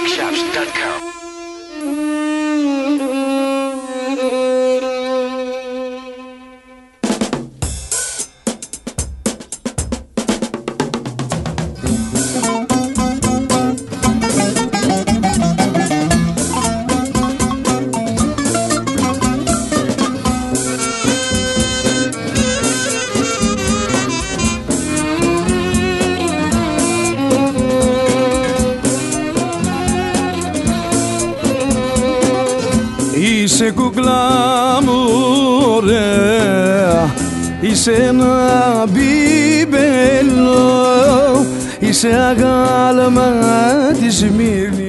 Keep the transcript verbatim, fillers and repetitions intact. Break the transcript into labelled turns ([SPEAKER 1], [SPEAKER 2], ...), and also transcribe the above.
[SPEAKER 1] music shops dot com.
[SPEAKER 2] Είσαι κουκλά μου ωραία, είσαι ένα μπιμπέλο, είσαι αγάλμα της Σμύρνης.